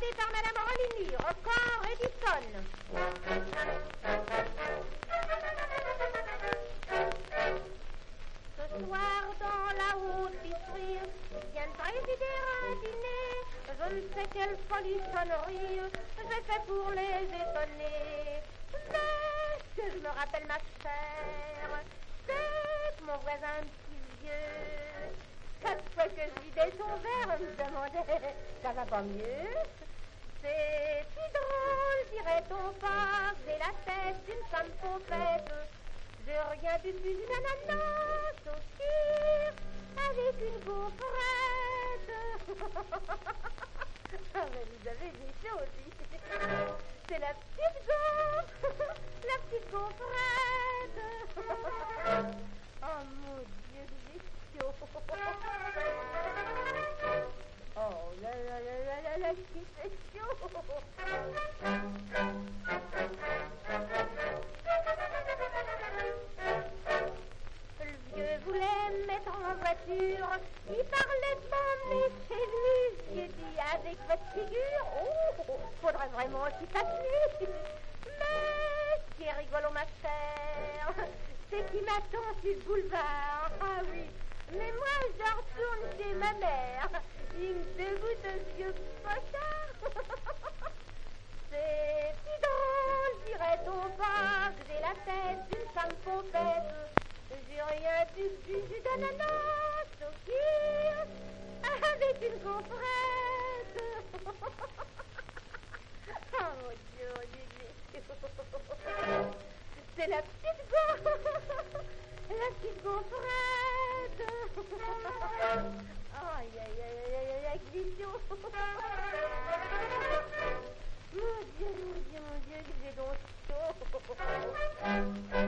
chanté par Madame Rolini, Record Edison. Ce soir, dans la haute vitrine, viennent présider un dîner. Je ne sais quelle folie sonnerie j'ai fait pour les étonner. Mais que je me rappelle ma chère, c'est que mon voisin petit vieux, chaque fois que je vidais son verre, on me demandait « ça va pas mieux ?» C'est si drôle, dirait-on pas, j'ai la tête d'une femme pauvette. J'ai rien du tout d'une ananas au tir avec une gaufrette. Ah mais vous avez des choses aussi. C'est la petite gaufre, la petite gaufrette. Oh mon Dieu, j'ai chaud. Oh là là là là là là, qui fait chaud. Le vieux voulait me mettre en voiture, il parlait de m'emmener chez lui. J'ai dit avec votre figure, oh, faudrait vraiment qu'il fasse nuit. Mais ce qui est rigolo ma chère, c'est qu'il m'attend sur le boulevard. Ah oui, mais moi je retourne chez ma mère. Il me dégoûte de vieux pochard. C'est si drôle, dirait-on pas, que j'ai la tête d'une femme pauvette. J'ai rien du jus d'ananas au kir avec une gaufrette. Oh mon Dieu, c'est la petite gaufrette. Aïe, aïe, aïe, aïe, aïe, aïe, Glissio. Mon Dieu, que j'ai donc chaud.